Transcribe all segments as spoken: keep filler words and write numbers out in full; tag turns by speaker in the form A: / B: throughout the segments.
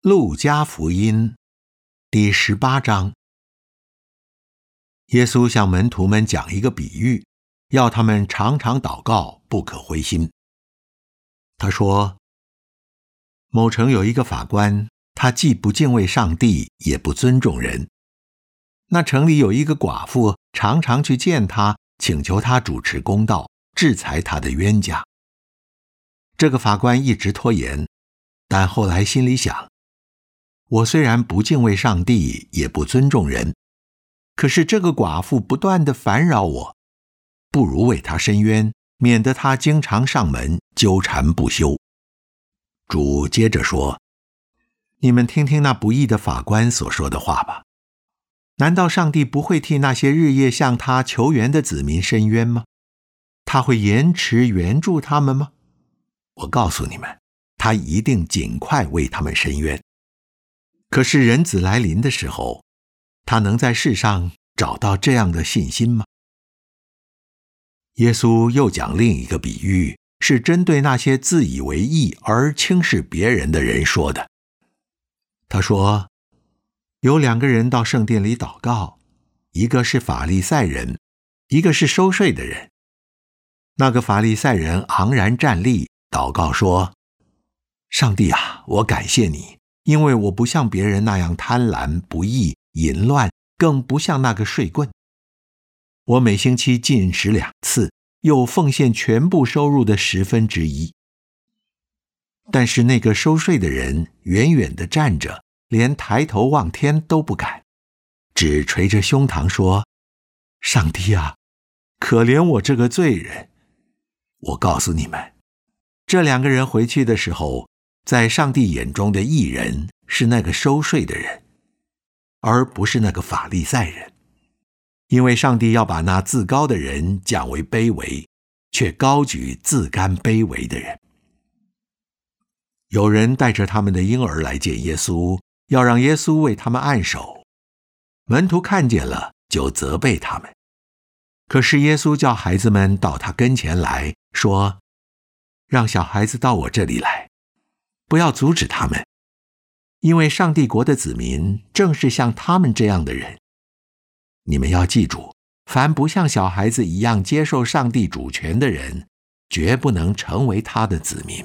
A: 路加福音第十八章，耶稣向门徒们讲一个比喻，要他们常常祷告，不可灰心。他说，某城有一个法官，他既不敬畏上帝，也不尊重人。那城里有一个寡妇，常常去见他，请求他主持公道，制裁他的冤家。这个法官一直拖延，但后来心里想，我虽然不敬畏上帝，也不尊重人，可是这个寡妇不断地烦扰我，不如为她伸冤，免得她经常上门纠缠不休。主接着说，你们听听那不义的法官所说的话吧。难道上帝不会替那些日夜向他求援的子民伸冤吗？他会延迟援助他们吗？我告诉你们，他一定尽快为他们伸冤。可是人子来临的时候，他能在世上找到这样的信心吗？耶稣又讲另一个比喻，是针对那些自以为义而轻视别人的人说的。他说，有两个人到圣殿里祷告，一个是法利赛人，一个是收税的人。那个法利赛人昂然站立，祷告说，上帝啊，我感谢你，因为我不像别人那样贪婪、不义、淫乱，更不像那个税棍。我每星期进食两次，又奉献全部收入的十分之一。但是那个收税的人远远地站着，连抬头望天都不敢，只捶着胸膛说，上帝啊，可怜我这个罪人。我告诉你们，这两个人回去的时候，在上帝眼中的义人是那个收税的人，而不是那个法利赛人。因为上帝要把那自高的人降为卑微，却高举自甘卑微的人。有人带着他们的婴儿来见耶稣，要让耶稣为他们按手。门徒看见了，就责备他们。可是耶稣叫孩子们到他跟前来，说，让小孩子到我这里来，不要阻止他们，因为上帝国的子民正是像他们这样的人。你们要记住，凡不像小孩子一样接受上帝主权的人，绝不能成为他的子民。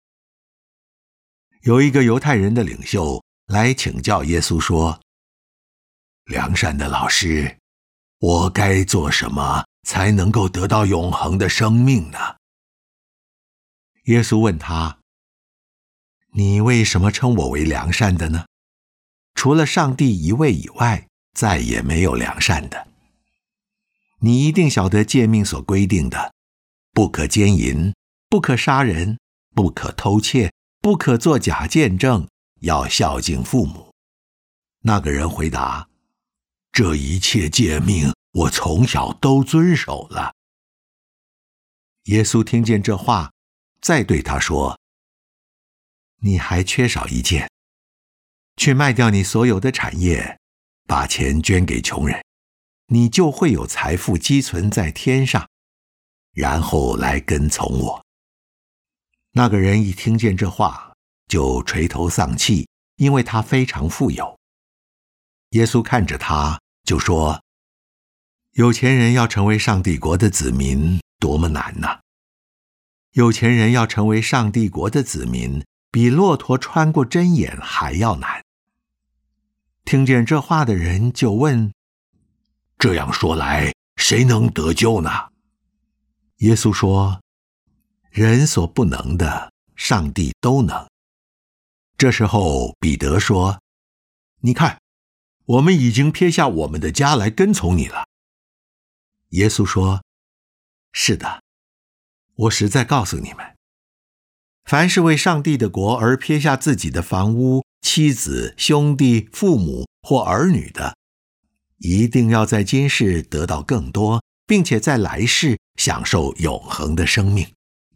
A: 有一个犹太人的领袖来请教耶稣说，良善的老师，我该做什么才能够得到永恒的生命呢？耶稣问他，你为什么称我为良善的呢？除了上帝一位以外，再也没有良善的。你一定晓得诫命所规定的，不可奸淫，不可杀人，不可偷窃，不可作假见证，要孝敬父母。那个人回答，这一切诫命我从小都遵守了。耶稣听见这话，再对他说，你还缺少一件，去卖掉你所有的产业，把钱捐给穷人，你就会有财富积存在天上，然后来跟从我。那个人一听见这话，就垂头丧气，因为他非常富有。耶稣看着他，就说，有钱人要成为上帝国的子民，多么难呐！有钱人要成为上帝国的子民，比骆驼穿过针眼还要难。听见这话的人就问，这样说来，谁能得救呢？耶稣说，人所不能的，上帝都能。这时候彼得说，你看，我们已经撇下我们的家来跟从你了。耶稣说，是的，我实在告诉你们，凡是为上帝的国而撇下自己的房屋、妻子、兄弟、父母或儿女的，一定要在今世得到更多，并且在来世享受永恒的生命。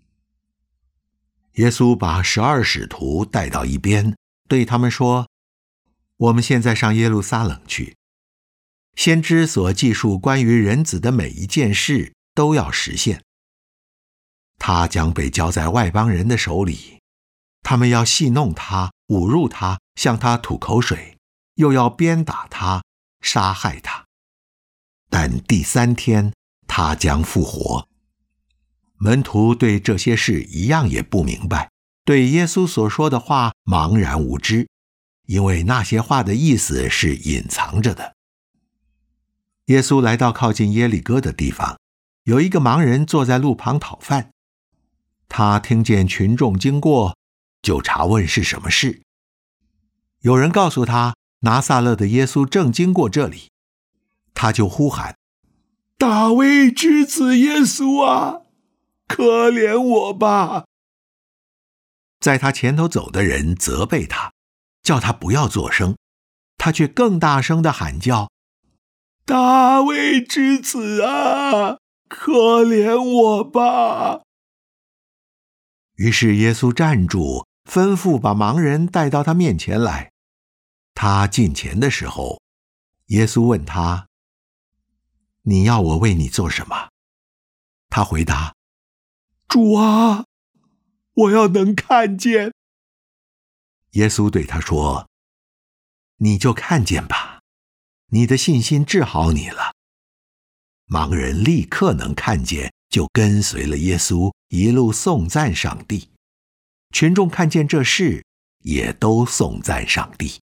A: 耶稣把十二使徒带到一边，对他们说，我们现在上耶路撒冷去，先知所记述关于人子的每一件事都要实现。他将被交在外邦人的手里，他们要戏弄他， 侮辱他，向他吐口水，又要鞭打他，杀害他。但第三天他将复活。门徒对这些事一样也不明白，对耶稣所说的话茫然无知，因为那些话的意思是隐藏着的。耶稣来到靠近耶利哥的地方，有一个盲人坐在路旁讨饭。他听见群众经过，就查问是什么事。有人告诉他，拿撒勒的耶稣正经过这里，他就呼喊：大卫之子耶稣啊，可怜我吧！在他前头走的人责备他，叫他不要作声，他却更大声地喊叫：大卫之子啊，可怜我吧！于是耶稣站住，吩咐把盲人带到他面前来。他近前的时候，耶稣问他：你要我为你做什么？他回答：主啊，我要能看见。耶稣对他说：你就看见吧，你的信心治好你了。盲人立刻能看见，就跟随了耶稣，一路颂赞上帝。群众看见这事，也都颂赞上帝。